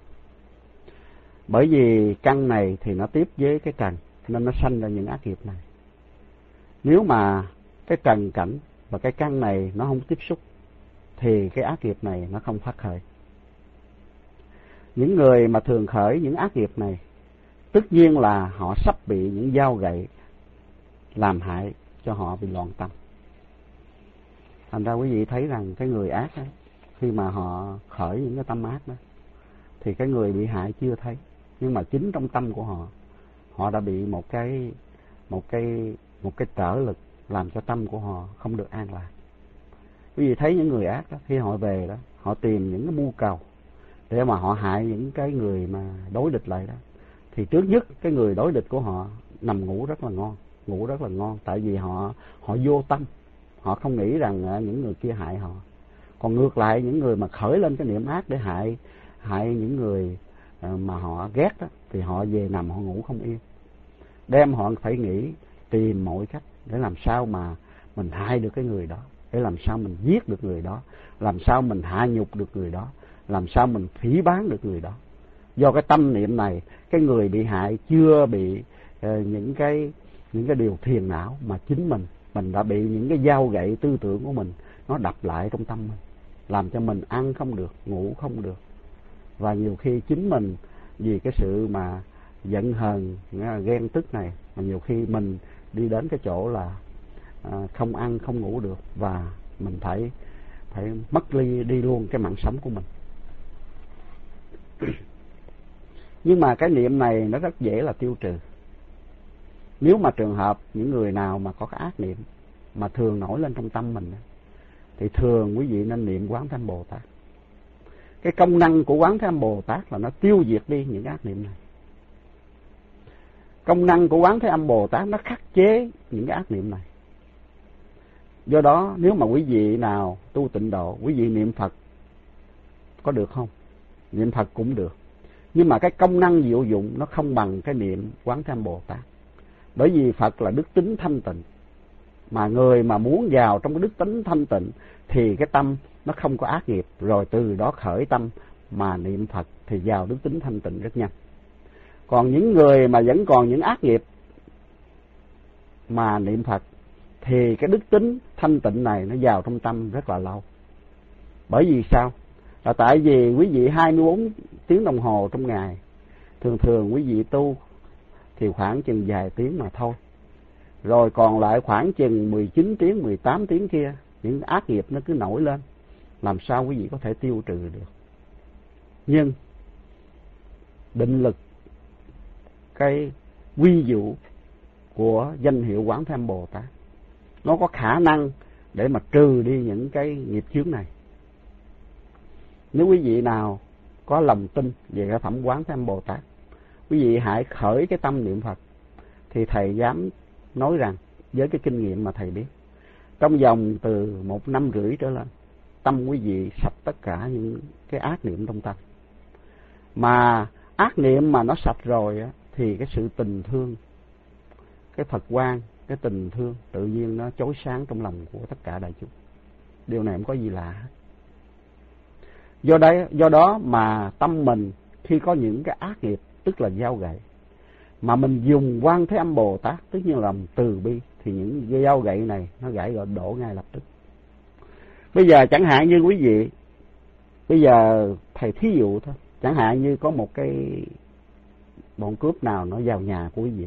Bởi vì căn này thì nó tiếp với cái trần nên nó sanh ra những ác nghiệp này. Nếu mà cái trần cảnh và cái căn này nó không tiếp xúc thì cái ác nghiệp này nó không phát khởi. Những người mà thường khởi những ác nghiệp này tất nhiên là họ sắp bị những dao gậy làm hại cho họ bị loạn tâm. Thành ra quý vị thấy rằng cái người ác đó, khi mà họ khởi những cái tâm ác đó thì cái người bị hại chưa thấy, nhưng mà chính trong tâm của họ đã bị một cái trở lực làm cho tâm của họ không được an lạc. Quý vị thấy những người ác đó, khi họ về đó, họ tìm những cái mưu cầu để mà họ hại những cái người mà đối địch lại đó, thì trước nhất cái người đối địch của họ nằm ngủ rất là ngon, tại vì họ vô tâm, họ không nghĩ rằng những người kia hại họ. Còn ngược lại những người mà khởi lên cái niệm ác để hại những người mà họ ghét đó, thì họ về nằm họ ngủ không yên, đem họ phải nghĩ tìm mọi cách để làm sao mà mình hại được cái người đó, để làm sao mình giết được người đó, làm sao mình hạ nhục được người đó, làm sao mình phỉ báng được người đó. Do cái tâm niệm này, cái người bị hại chưa bị những cái điều phiền não, mà chính mình đã bị những cái dao gậy tư tưởng của mình nó đập lại trong tâm mình, làm cho mình ăn không được, ngủ không được. Và nhiều khi chính mình vì cái sự mà giận hờn, ghen tức này mà nhiều khi mình đi đến cái chỗ là không ăn không ngủ được, và mình phải mất đi luôn cái mạng sống của mình. Nhưng mà cái niệm này nó rất dễ là tiêu trừ. Nếu mà trường hợp những người nào mà có cái ác niệm mà thường nổi lên trong tâm mình thì thường quý vị nên niệm Quán Thế Âm Bồ Tát. Cái công năng của Quán Thế Âm Bồ Tát là nó tiêu diệt đi những ác niệm này. Công năng của Quán Thế Âm Bồ Tát nó khắc chế những cái ác niệm này. Do đó nếu mà quý vị nào tu tịnh độ, quý vị niệm Phật có được không? Niệm Phật cũng được, nhưng mà cái công năng diệu dụng nó không bằng cái niệm Quán Thế Âm Bồ Tát. Bởi vì Phật là đức tính thanh tịnh, mà người mà muốn vào trong cái đức tính thanh tịnh thì cái tâm nó không có ác nghiệp, rồi từ đó khởi tâm mà niệm Phật thì vào đức tính thanh tịnh rất nhanh. Còn những người mà vẫn còn những ác nghiệp mà niệm Phật thì cái đức tính thanh tịnh này nó vào trong tâm rất là lâu. Bởi vì sao? Là tại vì quý vị 24 tiếng đồng hồ trong ngày, thường quý vị tu thì khoảng chừng vài tiếng mà thôi. Rồi còn lại khoảng chừng 19 tiếng, 18 tiếng kia, những ác nghiệp nó cứ nổi lên, làm sao quý vị có thể tiêu trừ được. Nhưng định lực, cái quy dụ của danh hiệu Quán Thế Âm Bồ Tát, nó có khả năng để mà trừ đi những cái nghiệp chướng này. Nếu quý vị nào có lòng tin về cái phẩm Quán Thế Âm Bồ Tát, quý vị hãy khởi cái tâm niệm Phật, thì thầy dám nói rằng với cái kinh nghiệm mà thầy biết, trong vòng từ 1 năm rưỡi trở lên, tâm quý vị sạch tất cả những cái ác niệm trong tâm. Mà ác niệm mà nó sạch rồi á, thì cái sự tình thương, cái Phật quang, cái tình thương tự nhiên nó chói sáng trong lòng của tất cả đại chúng. Điều này không có gì lạ hết. Do đó mà tâm mình khi có những cái ác nghiệp, tức là dao gậy, mà mình dùng Quán Thế Âm Bồ Tát, tức như là từ bi, thì những dao gậy này nó gãy rồi đổ ngay lập tức. Bây giờ chẳng hạn như quý vị, bây giờ thầy thí dụ thôi, chẳng hạn như có một cái bọn cướp nào nó vào nhà của quý vị,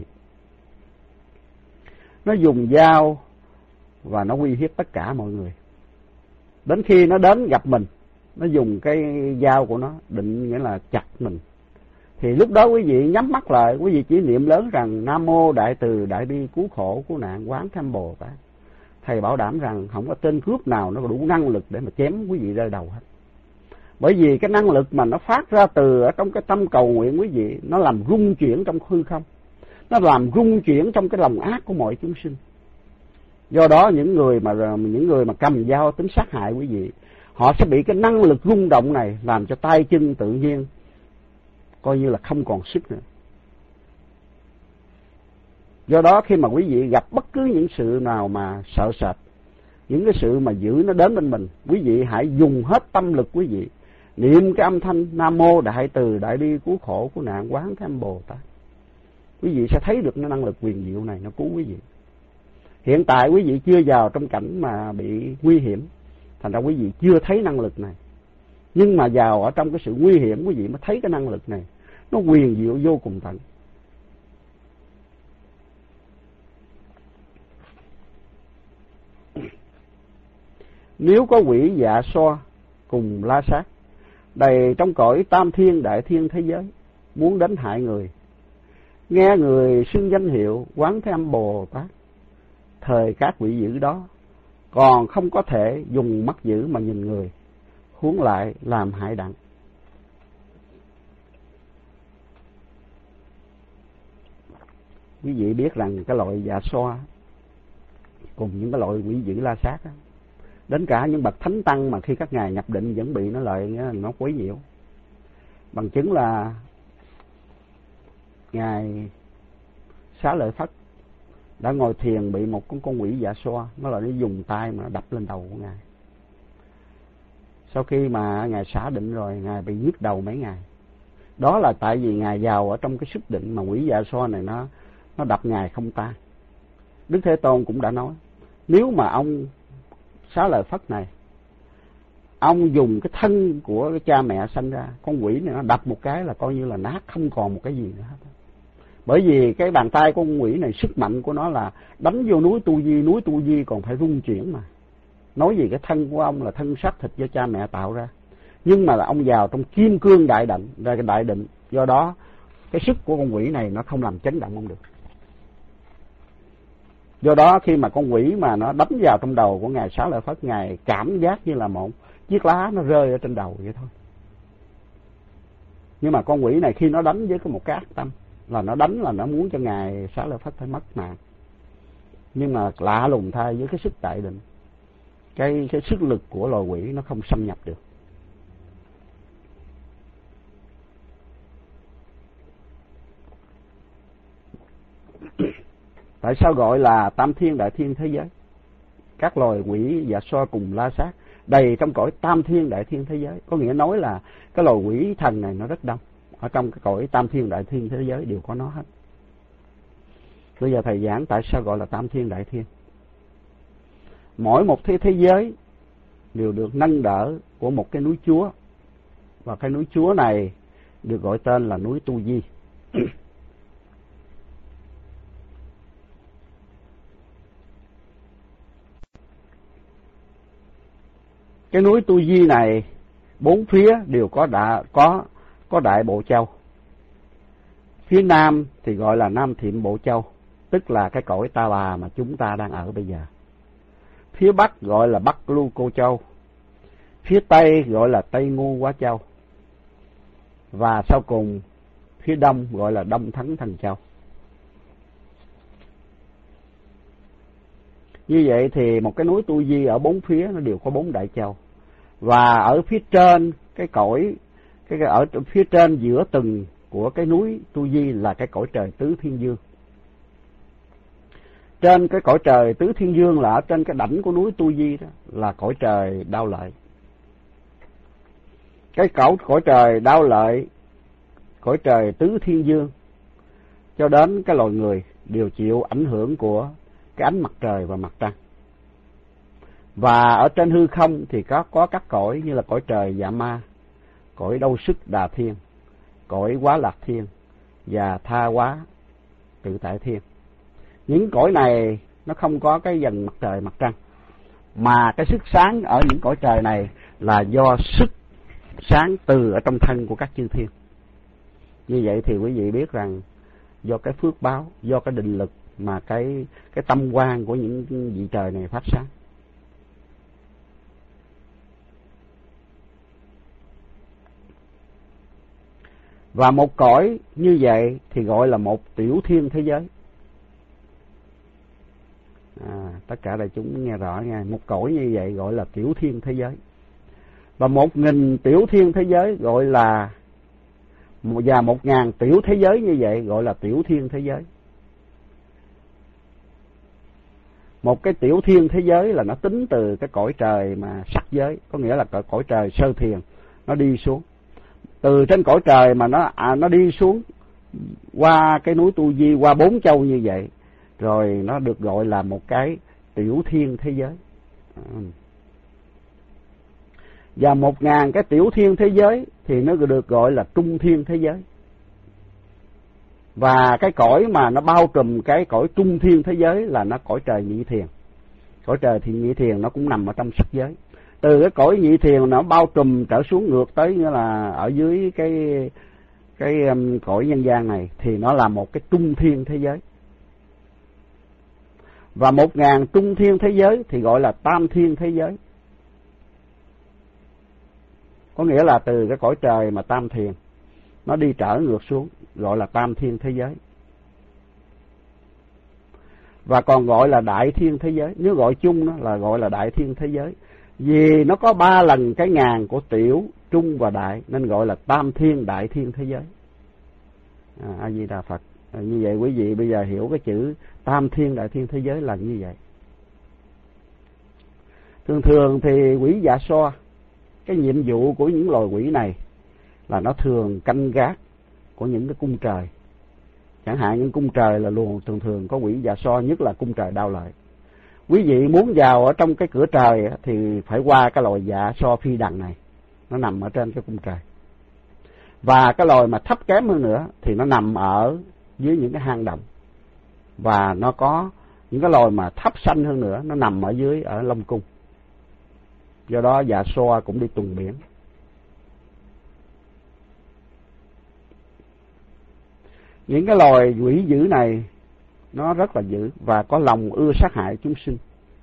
nó dùng dao và nó uy hiếp tất cả mọi người. Đến khi nó đến gặp mình, nó dùng cái dao của nó định nghĩa là chặt mình, thì lúc đó quý vị nhắm mắt lại, quý vị chỉ niệm lớn rằng Nam Mô Đại Từ Đại Bi Cứu Khổ Cứu Nạn Quán Thế Âm Bồ Tát. Thầy bảo đảm rằng không có tên cướp nào nó đủ năng lực để mà chém quý vị rơi đầu hết. Bởi vì cái năng lực mà nó phát ra từ ở trong cái tâm cầu nguyện quý vị, nó làm rung chuyển trong hư không, nó làm rung chuyển trong cái lòng ác của mọi chúng sinh. Do đó những người mà cầm dao tính sát hại quý vị, họ sẽ bị cái năng lực rung động này làm cho tay chân tự nhiên coi như là không còn sức nữa. Do đó khi mà quý vị gặp bất cứ những sự nào mà sợ sệt, những cái sự mà dữ nó đến bên mình, quý vị hãy dùng hết tâm lực quý vị niệm cái âm thanh Nam Mô Đại Từ Đại Bi Cứu Khổ Cứu Nạn Quán Thế Âm Bồ Tát. Quý vị sẽ thấy được cái năng lực quyền diệu này nó cứu quý vị. Hiện tại quý vị chưa vào trong cảnh mà bị nguy hiểm, thành ra quý vị chưa thấy năng lực này. Nhưng mà vào ở trong cái sự nguy hiểm, quý vị mới thấy cái năng lực này nó quyền diệu vô cùng tận. Nếu có quỷ dạ xoa cùng la sát đầy trong cõi tam thiên đại thiên thế giới, muốn đánh hại người, nghe người xưng danh hiệu Quán Thế Âm Bồ Tát, thời các quỷ dữ đó còn không có thể dùng mắt dữ mà nhìn người, huống lại làm hại đặng. Quý vị biết rằng cái loại dạ xoa cùng những cái loại quỷ dữ la sát đó, đến cả những bậc thánh tăng mà khi các ngài nhập định vẫn bị nó lợi, nó quấy nhiễu. Bằng chứng là ngài Xá Lợi Phất đã ngồi thiền bị một con quỷ dạ xoa, nó là nó dùng tay mà đập lên đầu của ngài. Sau khi mà ngài xả định rồi, ngài bị nhức đầu mấy ngày. Đó là tại vì ngài vào ở trong cái sức định mà quỷ dạ xoa này nó đập ngài không tan. Đức Thế Tôn cũng đã nói, nếu mà ông Xá Lợi Phất này, ông dùng cái thân của cái cha mẹ sanh ra, con quỷ này nó đập một cái là coi như là nát, không còn một cái gì nữa hết. Bởi vì cái bàn tay của con quỷ này, sức mạnh của nó là đánh vô núi Tu Di còn phải rung chuyển mà. Nói gì cái thân của ông là thân xác thịt do cha mẹ tạo ra, nhưng mà là ông vào trong kim cương đại định, do đó cái sức của con quỷ này nó không làm chấn động ông được. Do đó khi mà con quỷ mà nó đánh vào trong đầu của ngài Xá Lợi Phất, ngài cảm giác như là một chiếc lá nó rơi ở trên đầu vậy thôi. Nhưng mà con quỷ này khi nó đánh với một cái ác tâm, là nó đánh là nó muốn cho ngài Xá Lợi Phất phải mất mạng. Nhưng mà lạ lùng thay, với cái sức đại định, cái sức lực của loài quỷ nó không xâm nhập được. Tại sao gọi là tam thiên đại thiên thế giới? Các loài quỷ dạ xoa cùng la sát đầy trong cõi tam thiên đại thiên thế giới, có nghĩa nói là cái loài quỷ thần này nó rất đông. Ở trong cái cõi tam thiên đại thiên thế giới đều có nó hết. Bây giờ thầy giảng tại sao gọi là tam thiên đại thiên. Mỗi một thế giới đều được nâng đỡ của một cái núi Chúa, và cái núi Chúa này được gọi tên là núi Tu Di. Cái núi Tu Di này bốn phía đều có đại bộ châu. Phía nam thì gọi là Nam Thiệm Bộ Châu, tức là cái cõi Ta Bà mà chúng ta đang ở bây giờ. Phía bắc gọi là Bắc Lưu Cô Châu. Phía tây gọi là Tây Ngu Quá Châu. Và sau cùng phía đông gọi là Đông Thắng Thần Châu. Như vậy thì một cái núi Tu Di ở bốn phía nó đều có bốn đại châu. Và ở phía trên cái cõi, ở phía trên giữa từng của cái núi Tu Di là cái cõi trời Tứ Thiên Dương. Trên cái cõi trời Tứ Thiên Dương là ở trên cái đỉnh của núi Tu Di đó là cõi trời Đao Lợi. Cái cõi trời Đao Lợi, cõi trời Tứ Thiên Dương cho đến cái loài người đều chịu ảnh hưởng của cái ánh mặt trời và mặt trăng. Và ở trên hư không thì có các cõi như là cõi trời Dạ Ma, cõi Đâu Sức Đà Thiên, cõi Quá Lạc Thiên và Tha Quá Tự Tại Thiên. Những cõi này nó không có cái dần mặt trời mặt trăng, mà cái sức sáng ở những cõi trời này là do sức sáng từ ở trong thân của các chư thiên. Như vậy thì quý vị biết rằng do cái phước báo, do cái định lực mà cái tâm quan của những vị trời này phát sáng. Và một cõi như vậy thì gọi là một tiểu thiên thế giới. Tất cả đại chúng nghe rõ nha, một cõi như vậy gọi là tiểu thiên thế giới. Và 1.000 tiểu thiên thế giới gọi là, và 1.000 tiểu thế giới như vậy gọi là tiểu thiên thế giới. Một cái tiểu thiên thế giới là nó tính từ cái cõi trời mà sắc giới, có nghĩa là cõi trời sơ thiền, nó đi xuống. Từ trên cõi trời mà nó đi xuống qua cái núi Tu Di, qua 4 châu như vậy, rồi nó được gọi là một cái tiểu thiên thế giới. Và 1.000 cái tiểu thiên thế giới thì nó được gọi là trung thiên thế giới. Và cái cõi mà nó bao trùm cái cõi trung thiên thế giới là nó cõi trời nhị thiền. Cõi trời thì nhị thiền nó cũng nằm ở trong sắc giới. Từ cái cõi nhị thiền nó bao trùm trở xuống ngược tới, nghĩa là ở dưới cái cõi nhân gian này thì nó là một cái trung thiên thế giới. Và 1.000 trung thiên thế giới thì gọi là tam thiên thế giới. Có nghĩa là từ cái cõi trời mà tam thiền nó đi trở ngược xuống gọi là tam thiên thế giới. Và còn gọi là đại thiên thế giới, nếu gọi chung đó là gọi là đại thiên thế giới. Vì nó có 3 lần cái ngàn của tiểu, trung và đại nên gọi là tam thiên đại thiên thế giới. A Di Đà Phật. Như vậy quý vị bây giờ hiểu cái chữ tam thiên đại thiên thế giới là như vậy. Thường thường thì quỷ dạ xoa, cái nhiệm vụ của những loài quỷ này là nó thường canh gác của những cái cung trời. Chẳng hạn những cung trời là luôn thường có quỷ dạ xoa, nhất là cung trời Đao Lợi. Quý vị muốn vào ở trong cái cửa trời thì phải qua cái loài dạ xoa phi đằng này, nó nằm ở trên cái cung trời. Và cái loài mà thấp kém hơn nữa thì nó nằm ở dưới những cái hang động. Và nó có những cái loài mà thấp xanh hơn nữa, nó nằm ở dưới ở Long Cung. Do đó dạ xoa cũng đi tuần biển. Những cái loài quỷ dữ này nó rất là dữ và có lòng ưa sát hại chúng sinh.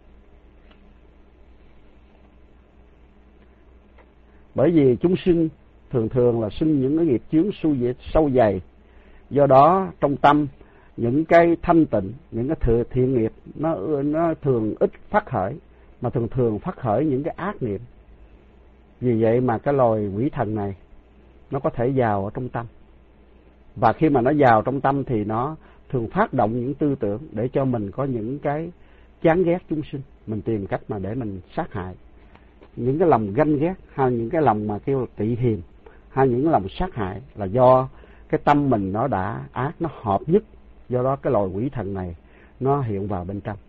Bởi vì chúng sinh thường là sinh những cái nghiệp chướng sâu dày. Do đó trong tâm những cái thanh tịnh, những cái thiện nghiệp nó thường ít phát khởi, mà thường phát khởi những cái ác niệm. Vì vậy mà cái loài quỷ thần này nó có thể vào ở trong tâm. Và khi mà nó vào trong tâm thì nó thường phát động những tư tưởng để cho mình có những cái chán ghét chúng sinh, mình tìm cách mà để mình sát hại. Những cái lòng ganh ghét hay những cái lòng mà kêu là tị hiềm hay những lòng sát hại là do cái tâm mình nó đã ác, nó hợp nhất. Do đó cái loài quỷ thần này nó hiện vào bên trong.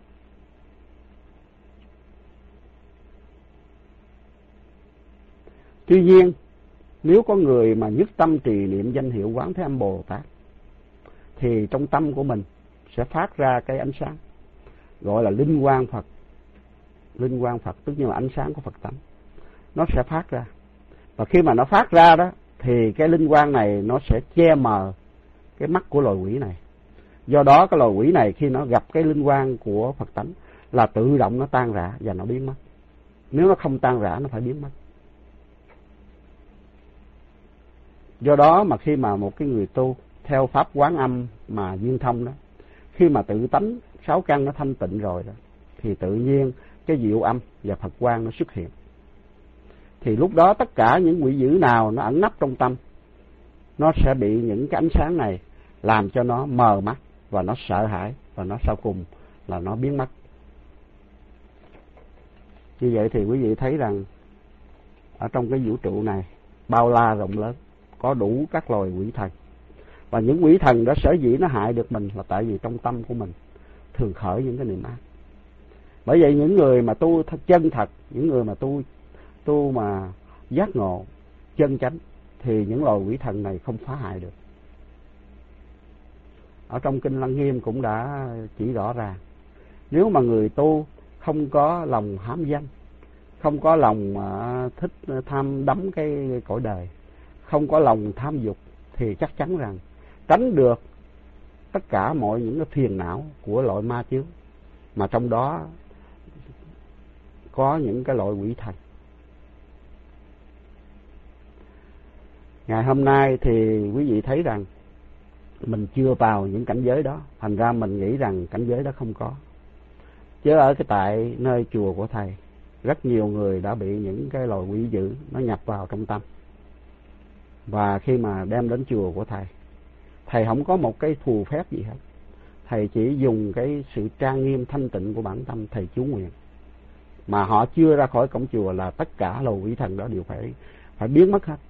Tuy nhiên nếu có người mà nhất tâm trì niệm danh hiệu Quán Thế Âm Bồ Tát thì trong tâm của mình sẽ phát ra cái ánh sáng gọi là linh quang Phật. Linh quang Phật tức như là ánh sáng của Phật tánh. Nó sẽ phát ra. Và khi mà nó phát ra đó thì cái linh quang này nó sẽ che mờ cái mắt của loài quỷ này. Do đó cái loài quỷ này khi nó gặp cái linh quang của Phật tánh là tự động nó tan rã và nó biến mất. Nếu nó không tan rã nó phải biến mất. Do đó mà khi mà một cái người tu theo pháp Quán Âm mà duyên thông đó, khi mà tự tánh 6 căn nó thanh tịnh rồi đó, thì tự nhiên cái diệu âm và Phật quang nó xuất hiện. Thì lúc đó tất cả những quỷ dữ nào nó ẩn nấp trong tâm, nó sẽ bị những cái ánh sáng này làm cho nó mờ mắt và nó sợ hãi, và nó sau cùng là nó biến mất. Như vậy thì quý vị thấy rằng ở trong cái vũ trụ này bao la rộng lớn, có đủ các loài quỷ thần. Và những quỷ thần đó sở dĩ nó hại được mình là tại vì trong tâm của mình thường khởi những cái niệm ác. Bởi vậy những người mà tu chân thật, những người mà tu mà giác ngộ chân chánh thì những loài quỷ thần này không phá hại được. Ở trong Kinh Lăng Nghiêm cũng đã chỉ rõ ràng, nếu mà người tu không có lòng hám danh, không có lòng thích tham đắm cái cõi đời, không có lòng tham dục thì chắc chắn rằng tránh được tất cả mọi những cái phiền não của loại ma chướng, mà trong đó có những cái loại quỷ thần. Ngày hôm nay thì quý vị thấy rằng mình chưa vào những cảnh giới đó, thành ra mình nghĩ rằng cảnh giới đó không có. Chứ ở cái tại nơi chùa của thầy rất nhiều người đã bị những cái loài quỷ dữ nó nhập vào trong tâm. Và khi mà đem đến chùa của thầy không có một cái phù phép gì hết. Thầy chỉ dùng cái sự trang nghiêm thanh tịnh của bản tâm thầy chú nguyện. Mà họ chưa ra khỏi cổng chùa là tất cả loài quỷ thần đó đều phải biến mất hết.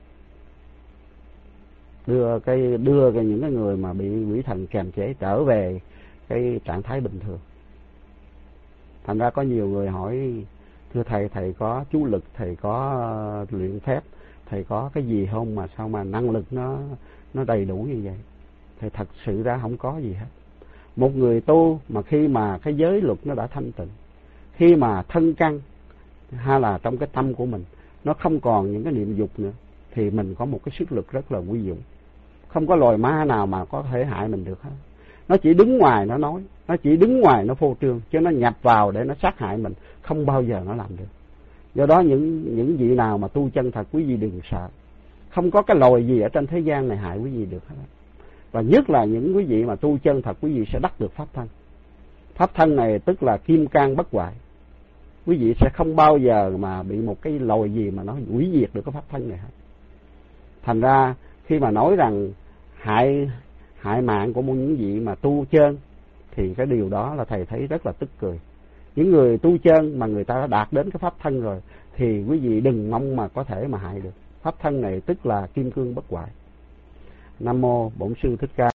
Đưa những cái người mà bị quỷ thần kềm chế trở về cái trạng thái bình thường. Thành ra có nhiều người hỏi: thưa thầy có chú lực, thầy có luyện phép, thầy có cái gì không mà sao mà năng lực nó đầy đủ như vậy? Thì thật sự ra không có gì hết. Một người tu mà khi mà cái giới luật nó đã thanh tịnh, khi mà thân căn hay là trong cái tâm của mình nó không còn những cái niệm dục nữa, thì mình có một cái sức lực rất là quy dụng. Không có loài ma nào mà có thể hại mình được hết. Nó chỉ đứng ngoài nó nói, nó chỉ đứng ngoài nó phô trương, chứ nó nhập vào để nó sát hại mình không bao giờ nó làm được. Do đó những vị nào mà tu chân thật, quý vị đừng sợ. Không có cái loài gì ở trên thế gian này hại quý vị được hết. Và nhất là những quý vị mà tu chân thật, quý vị sẽ đắc được pháp thân. Pháp thân này tức là kim cang bất hoại. Quý vị sẽ không bao giờ mà bị một cái loài gì mà nó hủy diệt được cái pháp thân này hết. Thành ra khi mà nói rằng hại mạng của những vị mà tu chân thì cái điều đó là thầy thấy rất là tức cười. Những người tu chân mà người ta đã đạt đến cái pháp thân rồi thì quý vị đừng mong mà có thể mà hại được. Pháp thân này tức là kim cương bất hoại. Nam mô Bổn Sư Thích Ca.